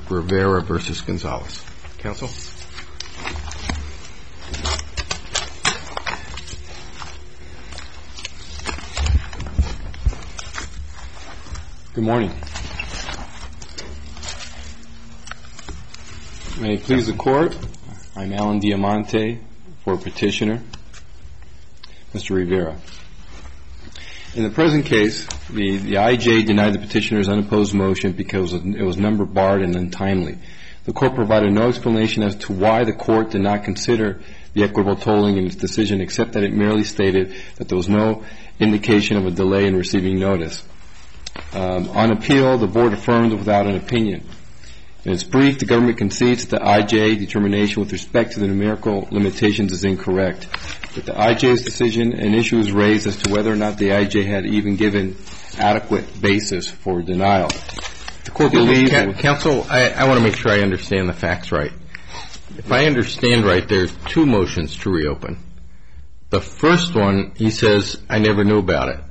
Rivera v. Gonzalez. Counsel? Good morning. May it please the Court, I'm Alan Diamante for Petitioner, Mr. Rivera. In the present case, the IJ denied the petitioner's unopposed motion because it was number barred and untimely. The Court provided no explanation as to why the Court did not consider the equitable tolling in its decision, except that it merely stated that there was no indication of a delay in receiving notice. On appeal, the Board affirmed without an opinion. In its brief, the government concedes that the IJ determination with respect to the numerical limitations is incorrect. But the IJ's decision, an issue is raised as to whether or not the IJ had even given adequate basis for denial. The Court believes... Counsel, I want to make sure I understand the facts right. If I understand right, there's two motions to reopen. The first one, he says, I never knew about it.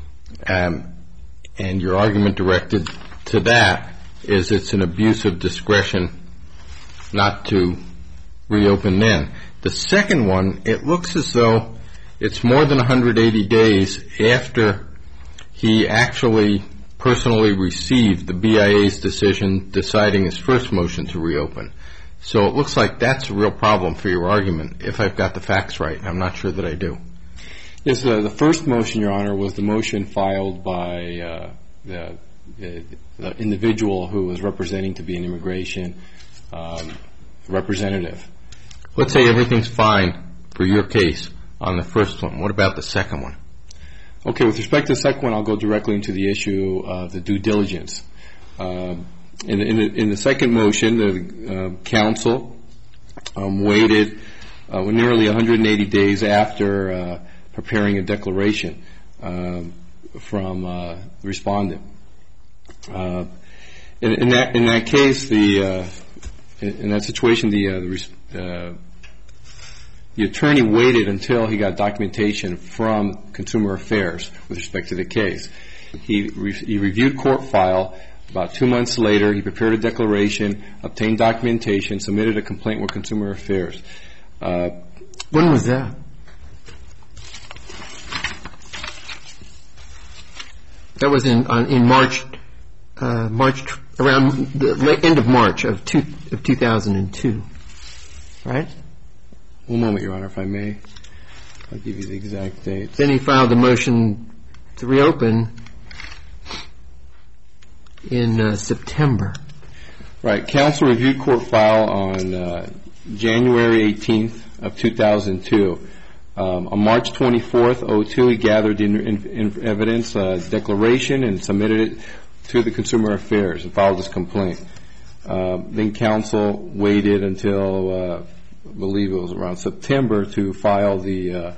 And your argument directed to that is it's an abuse of discretion not to reopen then. The second one, it looks as though it's more than 180 days after he actually personally received the BIA's decision deciding his first motion to reopen. So it looks like that's a real problem for your argument, if I've got the facts right. I'm not sure that I do. Yes, the first motion, Your Honor, was the motion filed by the individual who was representing to be an immigration representative. Let's say everything's fine for your case on the first one. What about the second one? Okay, with respect to the second one, I'll go directly into the issue of the due diligence. In the second motion, the counsel waited nearly 180 days after preparing a declaration from the respondent. In that case, in that situation, the attorney waited until he got documentation from Consumer Affairs with respect to the case. He reviewed court file. About 2 months later, he prepared a declaration, obtained documentation, submitted a complaint with Consumer Affairs. When was that? That was in March, around the end of March of 2002, right? One moment, Your Honor, if I may. I'll give you the exact date. Then he filed the motion to reopen in September. Right. Counsel reviewed court file on January 18th of 2002. On March 24th, 2002, he gathered in evidence a declaration and submitted it to the Consumer Affairs and filed his complaint. Then counsel waited until, I believe it was around September, to file the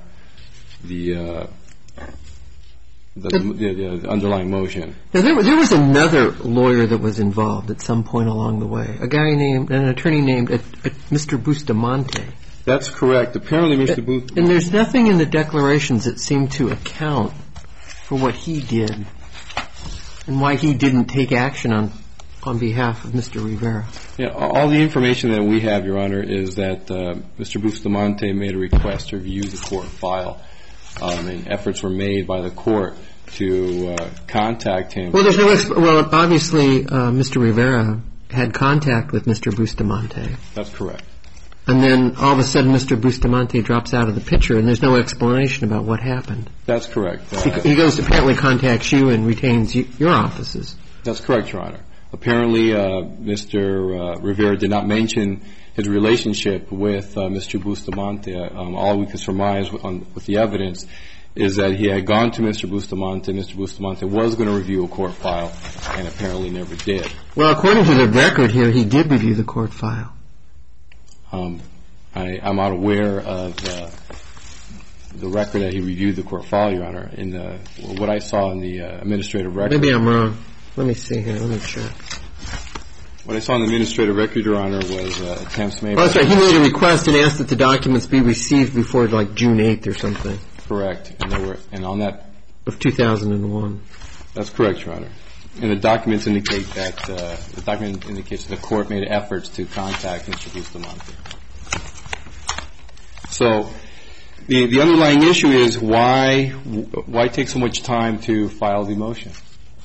underlying motion. Now, there was another lawyer that was involved at some point along the way, an attorney named Mr. Bustamante. That's correct. Apparently, Mr. Bustamante. And there's nothing in the declarations that seem to account for what he did and why he didn't take action on behalf of Mr. Rivera. Yeah, all the information that we have, Your Honor, is that Mr. Bustamante made a request to review the court file, and efforts were made by the court to contact him. Well, obviously, Mr. Rivera had contact with Mr. Bustamante. That's correct. And then all of a sudden, Mr. Bustamante drops out of the picture, and there's no explanation about what happened. That's correct. He goes to apparently contacts you and retains your offices. That's correct, Your Honor. Apparently, Mr. Rivera did not mention his relationship with Mr. Bustamante. All we can surmise with the evidence is that he had gone to Mr. Bustamante. Mr. Bustamante was going to review a court file and apparently never did. Well, according to the record here, he did review the court file. I'm not aware of the record that he reviewed the court file, Your Honor. In what I saw in the administrative record. Maybe I'm wrong. Let me see here. Let me check. What I saw in the administrative record, Your Honor, was attempts made. Oh, that's right. He made a request and asked that the documents be received before like June 8th or something. Correct. And on that of 2001. That's correct, Your Honor. And the documents indicate that the court made efforts to contact Mr. Bustamante. So the underlying issue is why take so much time to file the motion?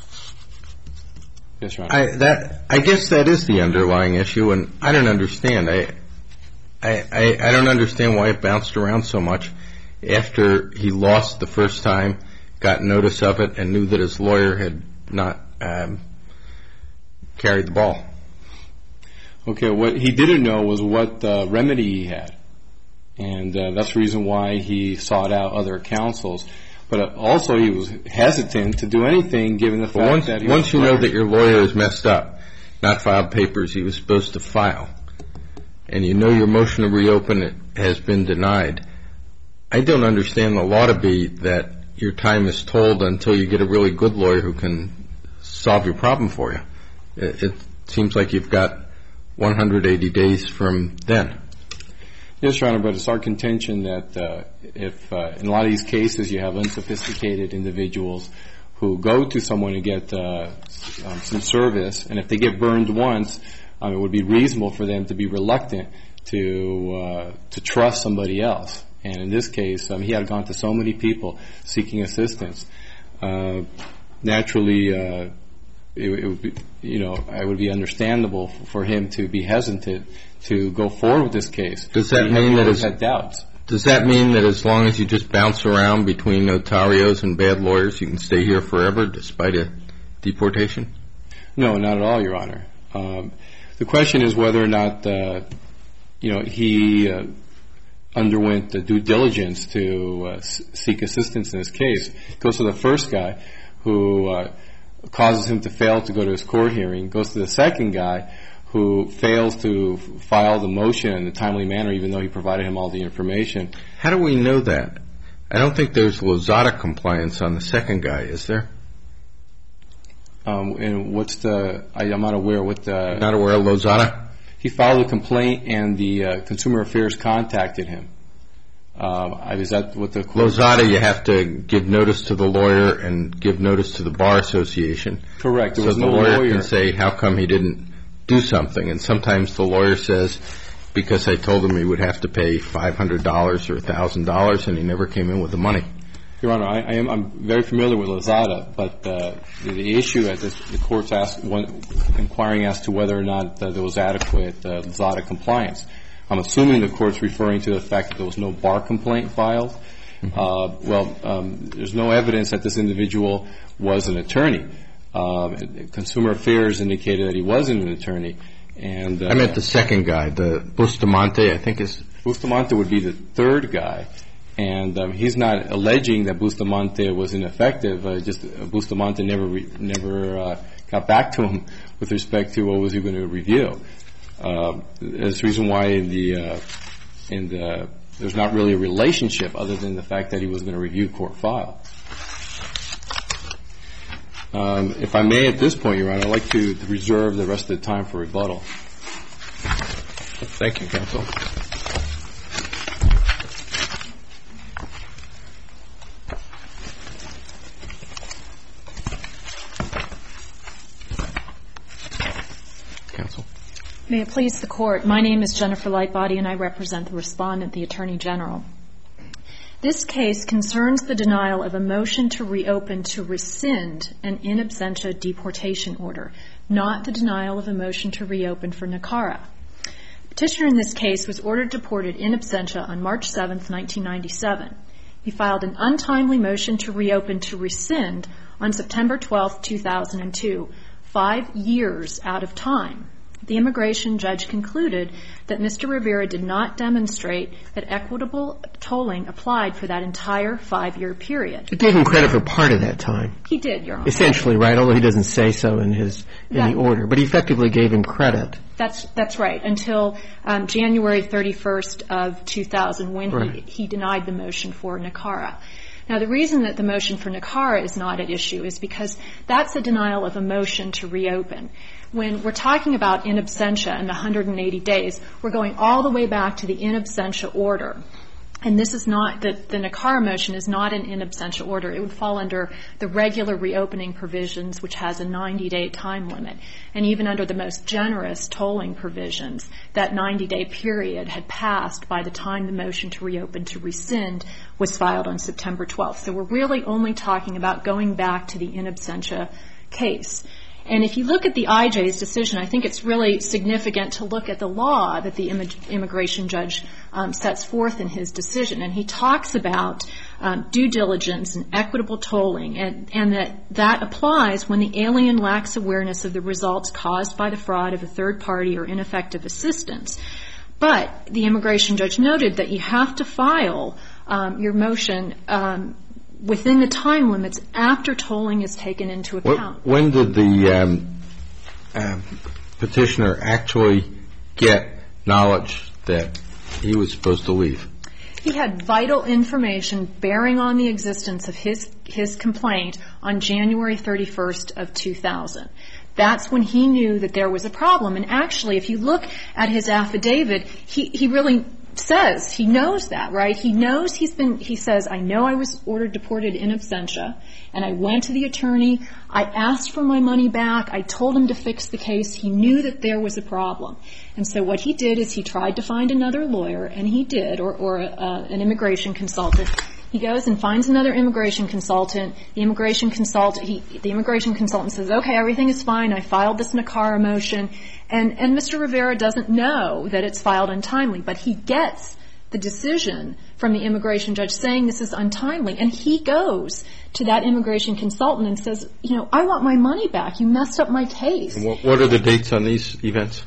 Yes, Your Honor. I guess that is the underlying issue, and I don't understand. I don't understand why it bounced around so much after he lost the first time, got notice of it, and knew that his lawyer had not carried the ball. Okay, what he didn't know was what remedy he had, and that's the reason why he sought out other counsels. But also he was hesitant to do anything given the fact that he was once you know that your lawyer is messed up, not filed papers he was supposed to file, and you know your motion to reopen it has been denied, I don't understand the law to be that your time is told until you get a really good lawyer who can solve your problem for you. It seems like you've got 180 days from then. Yes, Your Honor, but it's our contention that if in a lot of these cases you have unsophisticated individuals who go to someone to get some service, and if they get burned once, it would be reasonable for them to be reluctant to trust somebody else. And in this case, he had gone to so many people seeking assistance. Naturally, it would be, it would be understandable for him to be hesitant to go forward with this case. Does that mean that as long as you just bounce around between notarios and bad lawyers, you can stay here forever despite a deportation? No, not at all, Your Honor. The question is whether or not, he underwent the due diligence to seek assistance in this case. It goes to the first guy who causes him to fail to go to his court hearing. It goes to the second guy who fails to file the motion in a timely manner, even though he provided him all the information. How do we know that? I don't think there's Lozada compliance on the second guy, is there? And I'm not aware what the... Not aware of Lozada? He filed a complaint and the Consumer Affairs contacted him. Is that what the... Lozada, you have to give notice to the lawyer and give notice to the Bar Association. Correct. So the lawyer can say, how come he didn't do something? And sometimes the lawyer says, because I told him he would have to pay $500 or $1,000 and he never came in with the money. Your Honor, I'm very familiar with Lozada, but the issue that the court's inquiring as to whether or not there was adequate Lozada compliance. I'm assuming the court's referring to the fact that there was no bar complaint filed. There's no evidence that this individual was an attorney. Consumer Affairs indicated that he wasn't an attorney. And I meant the second guy, the Bustamante, I think is... Bustamante would be the third guy. And he's not alleging that Bustamante was ineffective. Just Bustamante never got back to him with respect to what was he going to review. That's the reason why there's not really a relationship other than the fact that he was going to review court file. If I may at this point, Your Honor, I'd like to reserve the rest of the time for rebuttal. Thank you, counsel. May it please the Court, my name is Jennifer Lightbody and I represent the respondent, the Attorney General. This case concerns the denial of a motion to reopen to rescind an in absentia deportation order, not the denial of a motion to reopen for NACARA. Petitioner in this case was ordered deported in absentia on March 7, 1997. He filed an untimely motion to reopen to rescind on September 12, 2002, 5 years out of time. The immigration judge concluded that Mr. Rivera did not demonstrate that equitable tolling applied for that entire 5-year period. It gave him credit for part of that time. He did, Your Honor. Essentially, right, although he doesn't say so in the order. But he effectively gave him credit. That's right, until January 31st of 2000 when he denied the motion for NACARA. Now, the reason that the motion for NACARA is not at issue is because that's a denial of a motion to reopen. When we're talking about in absentia and the 180 days, we're going all the way back to the in absentia order. And this is not, the NACARA motion is not an in absentia order. It would fall under the regular reopening provisions, which has a 90-day time limit. And even under the most generous tolling provisions, that 90-day period had passed by the time the motion to reopen to rescind was filed on September 12th. So we're really only talking about going back to the in absentia case. And if you look at the IJ's decision, I think it's really significant to look at the law that the immigration judge sets forth in his decision. And he talks about due diligence and equitable tolling, and that applies when the alien lacks awareness of the results caused by the fraud of a third party or ineffective assistance. But the immigration judge noted that you have to file your motion within the time limits after tolling is taken into account. When did the petitioner actually get knowledge that he was supposed to leave? He had vital information bearing on the existence of his complaint on January 31st of 2000. That's when he knew that there was a problem. And actually, if you look at his affidavit, he really says he knows that, right? He says, I know I was ordered deported in absentia, and I went to the attorney. I asked for my money back. I told him to fix the case. He knew that there was a problem. And so what he did is he tried to find another lawyer, and he did, or an immigration consultant. He goes and finds another immigration consultant. The immigration consultant says, okay, everything is fine. I filed this NACARA motion. And Mr. Rivera doesn't know that it's filed untimely, but he gets the decision from the immigration judge saying this is untimely. And he goes to that immigration consultant and says, I want my money back. You messed up my case. What are the dates on these events?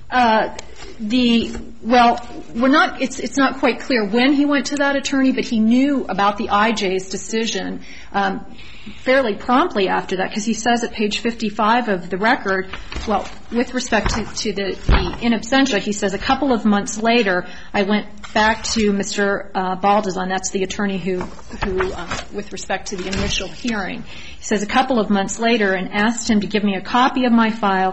It's not quite clear when he went to that attorney, but he knew about the IJ's decision fairly promptly after that, because he says at page 55 of the record, well, with respect to the in absentia, he says a couple of months later, I went back to Mr. Baldazan, that's the attorney who with respect to the initial hearing, he says a couple of months later and asked him to give me a copy of my file,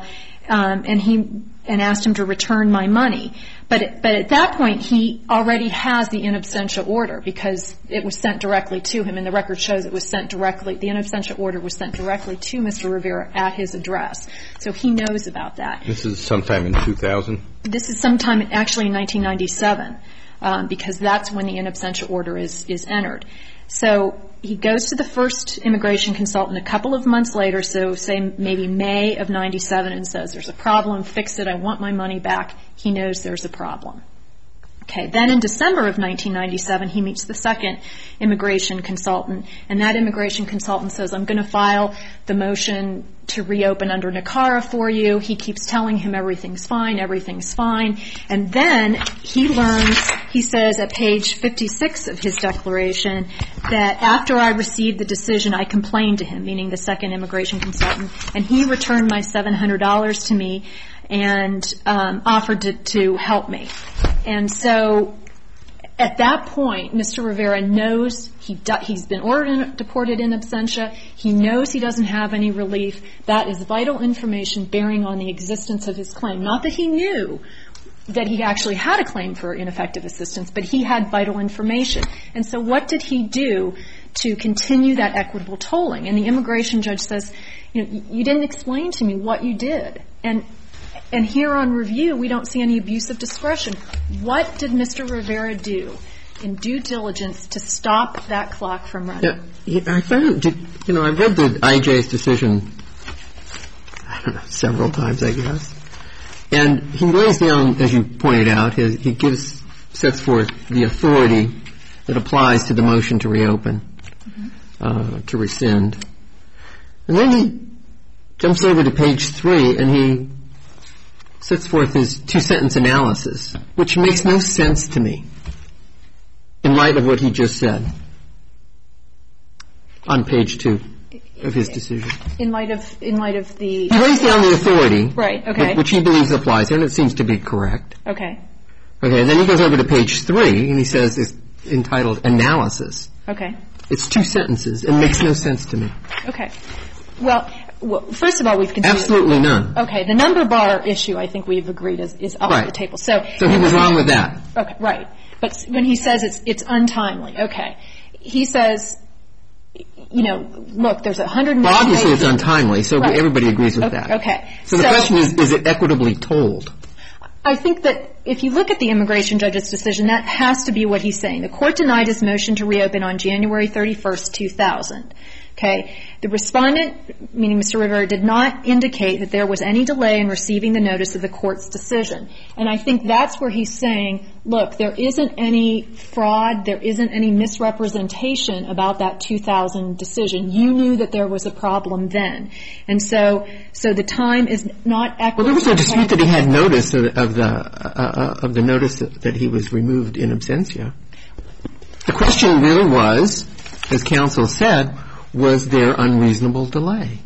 and asked him to return my money. But at that point, he already has the in absentia order because it was sent directly to him, and the record shows it was sent directly, the in absentia order was sent directly to Mr. Rivera at his address. So he knows about that. This is sometime in 2000? This is sometime actually in 1997, because that's when the in absentia order is entered. So he goes to the first immigration consultant a couple of months later, so say maybe May of 97, and says there's a problem, fix it, I want my money back. He knows there's a problem. Okay, then in December of 1997, he meets the second immigration consultant, and that immigration consultant says, I'm going to file the motion to reopen under NACARA for you. He keeps telling him everything's fine. And then he learns, he says at page 56 of his declaration, that after I received the decision, I complained to him, meaning the second immigration consultant, and he returned my $700 to me and offered to help me. And so at that point, Mr. Rivera knows he's been deported in absentia. He knows he doesn't have any relief. That is vital information bearing on the existence of his claim. Not that he knew that he actually had a claim for ineffective assistance, but he had vital information. And so what did he do to continue that equitable tolling? And the immigration judge says, you didn't explain to me what you did. And here on review, we don't see any abuse of discretion. What did Mr. Rivera do in due diligence to stop that clock from running? Yeah, I found, I've read the IJ's decision, several times, I guess. And he lays down, as you pointed out, he sets forth the authority that applies to the motion to reopen, to rescind. And then he jumps over to page 3 and he sets forth his two-sentence analysis, which makes no sense to me in light of what he just said on page 2 of his decision. In light of the... He lays down the authority, right, okay, which he believes applies, and it seems to be correct. Okay. Okay, and then he goes over to page 3, and he says it's entitled Analysis. Okay. It's two sentences. It makes no sense to me. Okay. Well, Well, first of all, we've conceded. Absolutely none. Okay. The number bar issue, I think we've agreed is off the table. So he was wrong with that. Okay. Right. But when he says it's untimely, okay. He says, look, there's 180 Well, obviously days. it's untimely, so everybody agrees with that. Okay. So the question is it equitably told? I think that if you look at the immigration judge's decision, that has to be what he's saying. The court denied his motion to reopen on January 31st, 2000. Okay. The respondent, meaning Mr. Rivera, did not indicate that there was any delay in receiving the notice of the court's decision. And I think that's where he's saying, look, there isn't any fraud, there isn't any misrepresentation about that 2000 decision. You knew that there was a problem then. And so the time is not equitable. Well, there was no dispute that he had notice of the notice that he was removed in absentia. The question really was, as counsel said, was there unreasonable delay?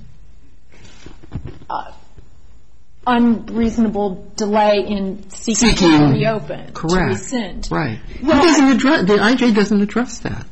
Unreasonable delay in seeking to reopen, correct, to rescind. Right. Well, the IJ doesn't address that.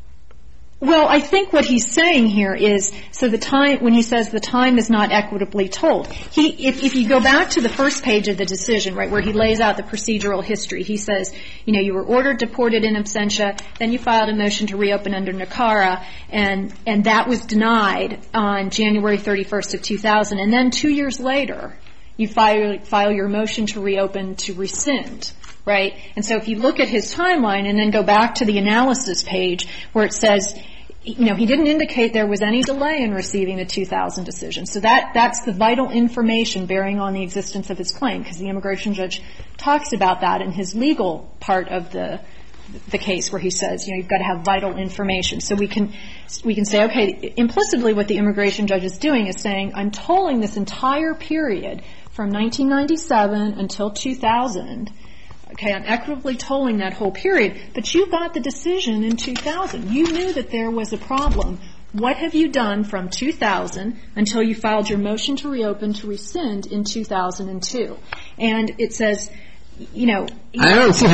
Well, I think what he's saying here is, so the time, when he says the time is not equitably told, if you go back to the first page of the decision, right, where he lays out the procedural history, he says, you were ordered deported in absentia, then you filed a motion to reopen under NACARA, and that was denied on January 31st of 2000. And then 2 years later, you file your motion to reopen to rescind. Right? And so if you look at his timeline and then go back to the analysis page where it says, he didn't indicate there was any delay in receiving the 2000 decision. So that's the vital information bearing on the existence of his claim, because the immigration judge talks about that in his legal part of the case where he says, you've got to have vital information. So we can say, okay, implicitly what the immigration judge is doing is saying, I'm tolling this entire period from 1997 until 2000. Okay, I'm equitably tolling that whole period, but you got the decision in 2000. You knew that there was a problem. What have you done from 2000 until you filed your motion to reopen to rescind in 2002? And it says, I don't see how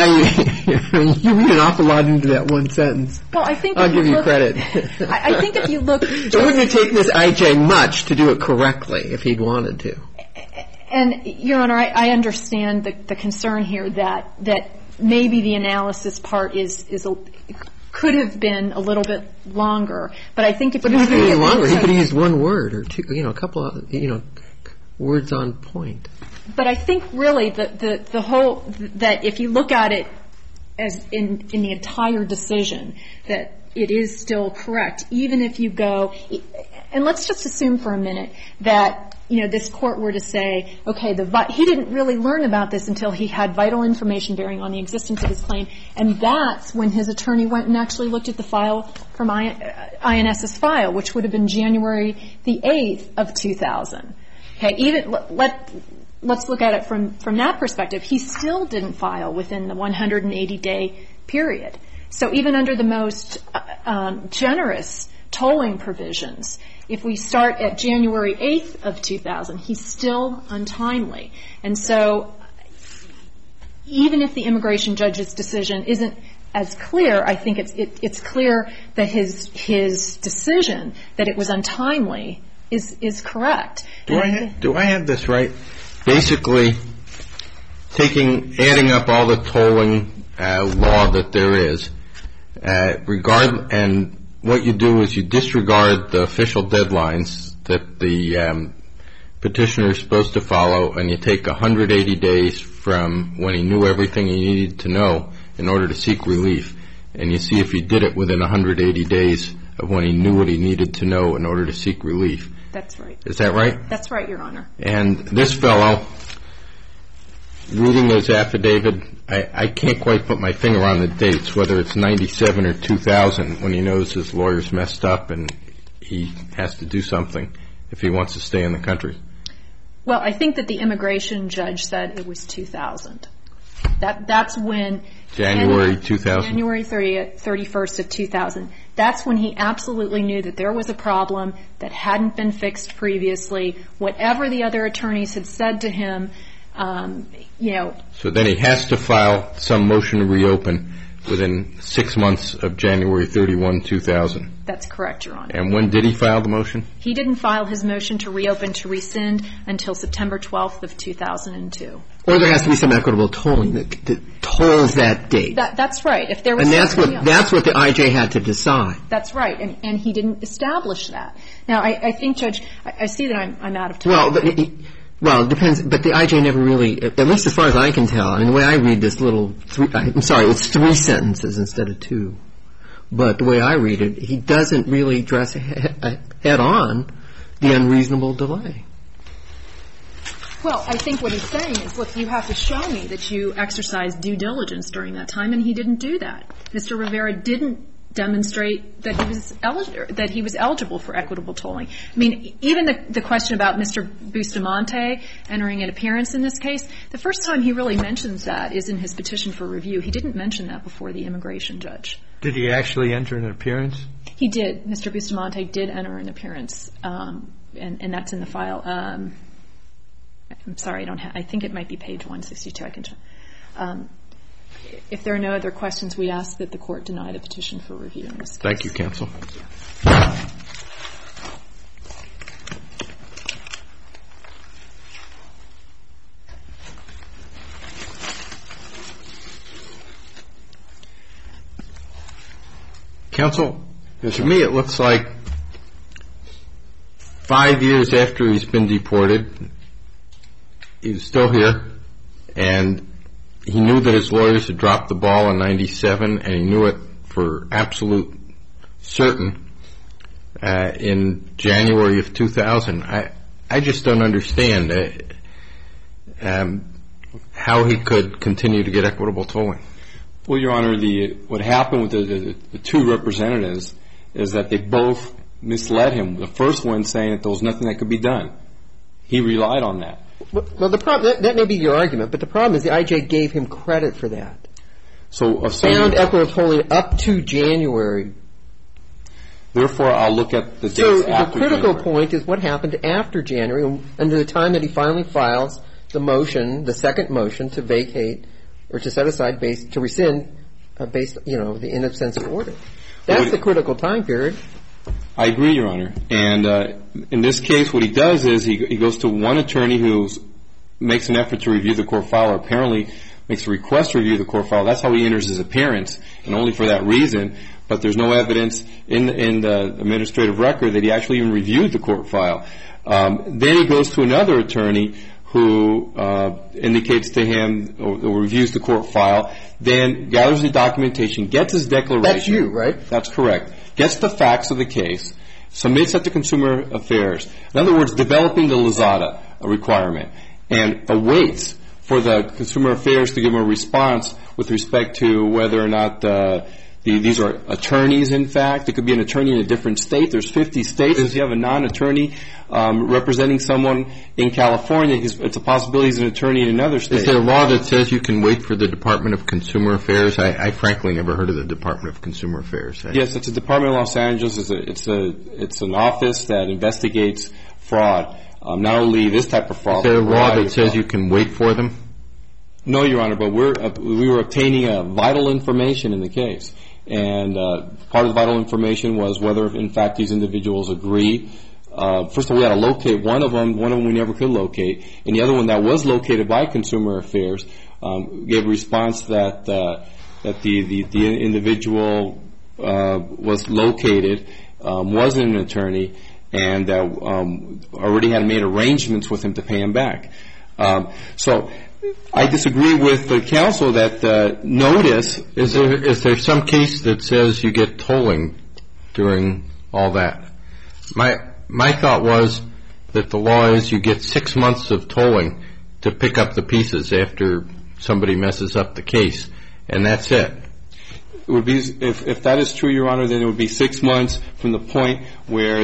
you read an awful lot into that one sentence. Well, I think I'll give you credit. I think if you look, it wouldn't have taken this IJ much to do it correctly if he'd wanted to. And, Your Honor, I understand the concern here that maybe the analysis part could have been a little bit longer. But I think if you look at it longer, he could have used one word or two, a couple of, words on point. But I think really the whole, that if you look at it as in the entire decision, that it is still correct, even if you go, and let's just assume for a minute that, this court were to say, okay, he didn't really learn about this until he had vital information bearing on the existence of his claim, and that's when his attorney went and actually looked at the file from INS's file, which would have been January the 8th of 2000. Okay, let's look at it from that perspective. He still didn't file within the 180-day period. So even under the most generous tolling provisions, if we start at January 8th of 2000, he's still untimely. And so even if the immigration judge's decision isn't as clear, I think it's clear that his decision that it was untimely is correct. Do I have this right? Basically, adding up all the tolling law that there is, and what you do is you disregard the official deadlines that the petitioner is supposed to follow, and you take 180 days from when he knew everything he needed to know in order to seek relief, and you see if he did it within 180 days of when he knew what he needed to know in order to seek relief. That's right. Is that right? That's right, Your Honor. And this fellow, reading his affidavit, I can't quite put my finger on the dates, whether it's 97 or 2000, when he knows his lawyer's messed up and he has to do something if he wants to stay in the country. Well, I think that the immigration judge said it was 2000. That's when... January 2000. January 31st of 2000. That's when he absolutely knew that there was a problem that hadn't been fixed previously. Whatever the other attorneys had said to him, So then he has to file some motion to reopen within 6 months of January 31, 2000. That's correct, Your Honor. And when did he file the motion? He didn't file his motion to reopen to rescind until September 12th of 2002. Or there has to be some equitable tolling that tolls that date. That's right. If there was and something that's what the IJ had to decide. That's right, and he didn't establish that. Now, I think, Judge, I see that I'm out of time. Well, it depends, but the IJ never really, at least as far as I can tell, I mean, the way I read this it's 3 sentences instead of 2. But the way I read it, he doesn't really address head on the unreasonable delay. Well, I think what he's saying is, look, you have to show me that you exercised due diligence during that time, and he didn't do that. Mr. Rivera didn't demonstrate that he was eligible for equitable tolling. I mean, even the question about Mr. Bustamante entering an appearance in this case, the first time he really mentions that is in his petition for review. He didn't mention that before the immigration judge. Did he actually enter an appearance? He did. Mr. Bustamante did enter an appearance, and that's in the file. I'm sorry, I think it might be page 162. I can check. If there are no other questions, we ask that the Court deny the petition for review in this case. Thank you, counsel. Counsel, to me it looks like 5 years after he's been deported, he's still here, and he knew that his lawyers had dropped the ball in 97, and he knew it for absolute certain in January of 2000. I just don't understand how he could continue to get equitable tolling. Well, Your Honor, what happened with the 2 representatives is that they both misled him. The first one saying that there was nothing that could be done. He relied on that. Well, the problem that may be your argument, but the problem is the IJ gave him credit for that. So found equitable tolling up to January. Therefore, I'll look at the dates after January. So the critical point is what happened after January, and the time that he finally files the motion, the second motion to vacate or to set aside to rescind based, the in absentia order. That's the critical time period. I agree, Your Honor. And in this case, what he does is he goes to one attorney who makes an effort to review the court file, or apparently makes a request to review the court file. That's how he enters his appearance, and only for that reason. But there's no evidence in the administrative record that he actually even reviewed the court file. Then he goes to another attorney who indicates to him or reviews the court file, then gathers the documentation, gets his declaration. That's you, right? That's correct. Gets the facts of the case, submits it to Consumer Affairs. In other words, developing the Lozada requirement, and awaits for the Consumer Affairs to give him a response with respect to whether or not these are attorneys, in fact. It could be an attorney in a different state. There's 50 states. If you have a non-attorney representing someone in California, it's a possibility he's an attorney in another state. Is there a law that says you can wait for the Department of Consumer Affairs? I frankly never heard of the Department of Consumer Affairs. Yes, it's a Department of Los Angeles. It's an office that investigates fraud. Not only this type of fraud. Is there a law that says you can wait for them? No, Your Honor, but we were obtaining vital information in the case. And part of the vital information was whether, in fact, these individuals agree. First of all, we had to locate one of them. One of them we never could locate. And the other one that was located by Consumer Affairs gave a response that the individual was located, wasn't an attorney, and already had made arrangements with him to pay him back. So I disagree with the counsel that notice. Is there some case that says you get tolling during all that? My thought was that the law is you get 6 months of tolling to pick up the pieces after somebody messes up the case, and that's it. It would be, if that is true, Your Honor, then it would be 6 months from the point where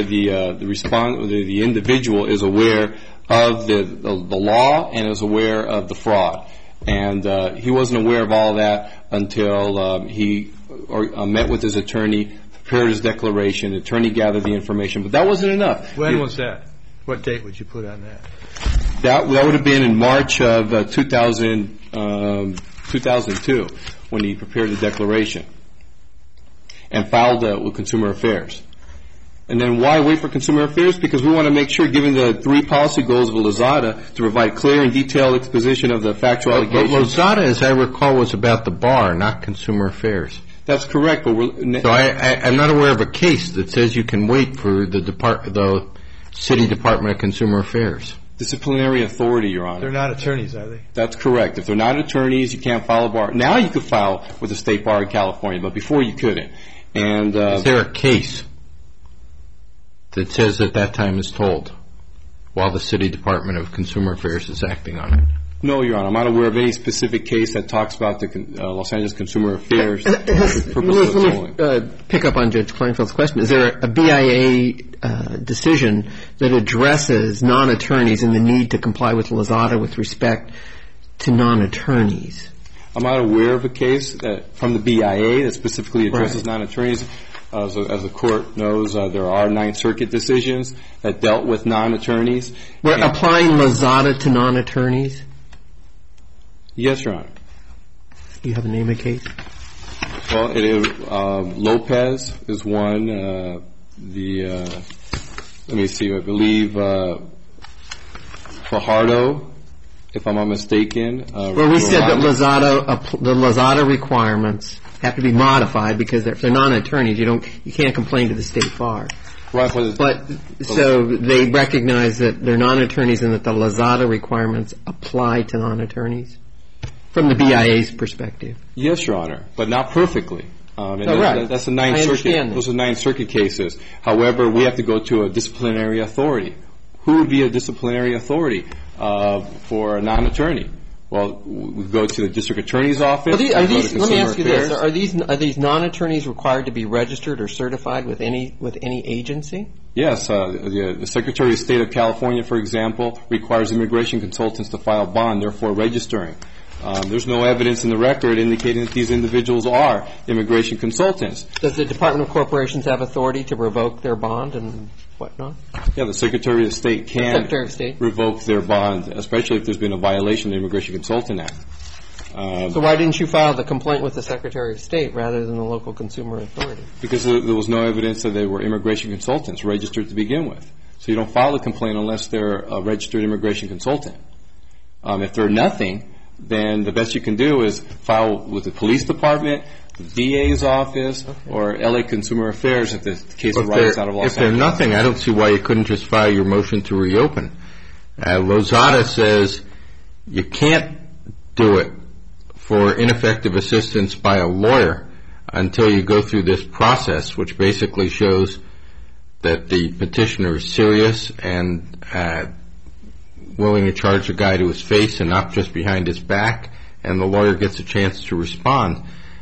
the individual is aware of the law and is aware of the fraud. And he wasn't aware of all that until he met with his attorney, prepared his declaration, the attorney gathered the information. But that wasn't enough. When was that? What date would you put on that? That would have been in March of 2000. 2002 when he prepared the declaration and filed with Consumer Affairs. And then why wait for Consumer Affairs? Because we want to make sure, given the 3 policy goals of Lozada, to provide clear and detailed exposition of the factual allegations. But Lozada, as I recall, was about the bar, not Consumer Affairs. That's correct, but So I'm not aware of a case that says you can wait for the City Department of Consumer Affairs. Disciplinary authority, Your Honor. They're not attorneys, are they? That's correct. If they're not attorneys, you can't file a bar. Now you could file with the State Bar in California, but before you couldn't. And is there a case that says that time is told while the City Department of Consumer Affairs is acting on it? No, Your Honor. I'm not aware of any specific case that talks about the Los Angeles Consumer Affairs. Let me pick up on Judge Kleinfeld's question. Is there a BIA decision that addresses non-attorneys and the need to comply with Lozada with respect to non-attorneys? I'm not aware of a case from the BIA that specifically addresses non-attorneys. As the Court knows, there are Ninth Circuit decisions that dealt with non-attorneys. We're applying Lozada to non-attorneys? Yes, Your Honor. Do you have a name of case? Well, Lopez is one. Let me see. I believe Fajardo, if I'm not mistaken. Well, we said that the Lozada requirements have to be modified because if they're non-attorneys, you can't complain to the State Bar. Right, but so they recognize that they're non-attorneys and that the Lozada requirements apply to non-attorneys from the BIA's perspective. Yes, Your Honor, but not perfectly. Right. That's the Ninth Circuit. Those are Ninth Circuit cases. However, we have to go to a disciplinary authority. Who would be a disciplinary authority for a non-attorney? Well, we go to the district attorney's office. Let me ask you this: Are these non-attorneys required to be registered or certified with any agency? Yes, the Secretary of State of California, for example, requires immigration consultants to file bond, therefore registering. There's no evidence in the record indicating that these individuals are immigration consultants. Does the Department of Corporations have authority to revoke their bond and whatnot? Yeah, the Secretary of State can revoke their bond, especially if there's been a violation of the Immigration Consultant Act. So why didn't you file the complaint with the Secretary of State rather than the local consumer authority? Because there was no evidence that they were immigration consultants registered to begin with. So you don't file a complaint unless they're a registered immigration consultant. If they're nothing, then the best you can do is file with the police department, the DA's office, or L.A. Consumer Affairs if the case arises out of Los Angeles. If they're nothing, I don't see why you couldn't just file your motion to reopen. Lozada says you can't do it for ineffective assistance by a lawyer until you go through this process, which basically shows that the petitioner is serious and willing to charge the guy to his face and not just behind his back, and the lawyer gets a chance to respond.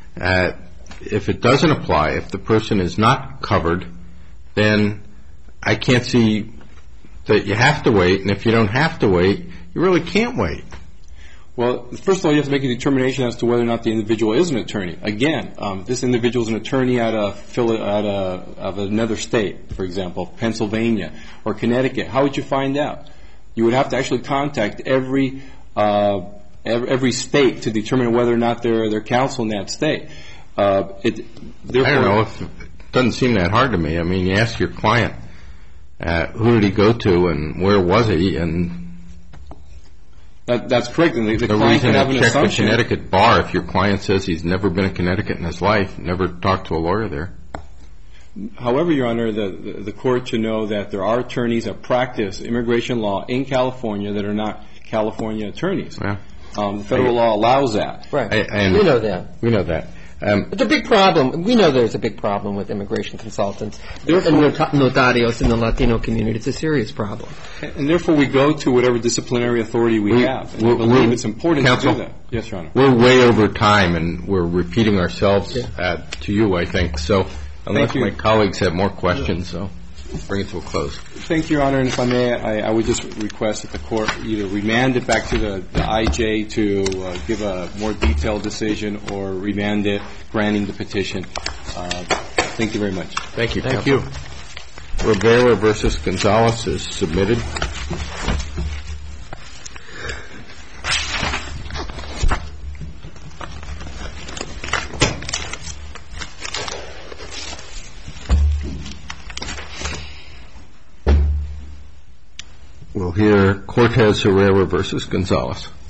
If it doesn't apply, if the person is not covered, then I can't see that you have to wait, and if you don't have to wait, you really can't wait. Well, first of all, you have to make a determination as to whether or not the individual is an attorney. Again, this individual is an attorney out of another state, for example, Pennsylvania or Connecticut. How would you find out? You would have to actually contact every state to determine whether or not they're counsel in that state. I don't know. It doesn't seem that hard to me. I mean, you ask your client, who did he go to and where was he, and that's correct. And the client reason can have to an check assumption. the Connecticut bar if your client says he's never been in Connecticut in his life, never talked to a lawyer there. However, Your Honor, the court should know that there are attorneys that practice immigration law in California that are not California attorneys. Yeah. The federal law allows that. Right. We know that. We know that. It's a big problem. We know there's a big problem with immigration consultants and notarios in the Latino community. It's a serious problem. And therefore, we go to whatever disciplinary authority we have. And we believe it's important to do that. Yes, Your Honor. We're way over time, and we're repeating ourselves to you, I think. So unless my colleagues have more questions, so bring it to a close. Thank you, Your Honor. And if I may, I would just request that the court either remand it back to the IJ to give a more detailed decision or remand it, granting the petition. Thank you very much. Thank you. Thank you. Rivera versus Gonzalez is submitted. We'll hear Cortez Herrera versus Gonzalez.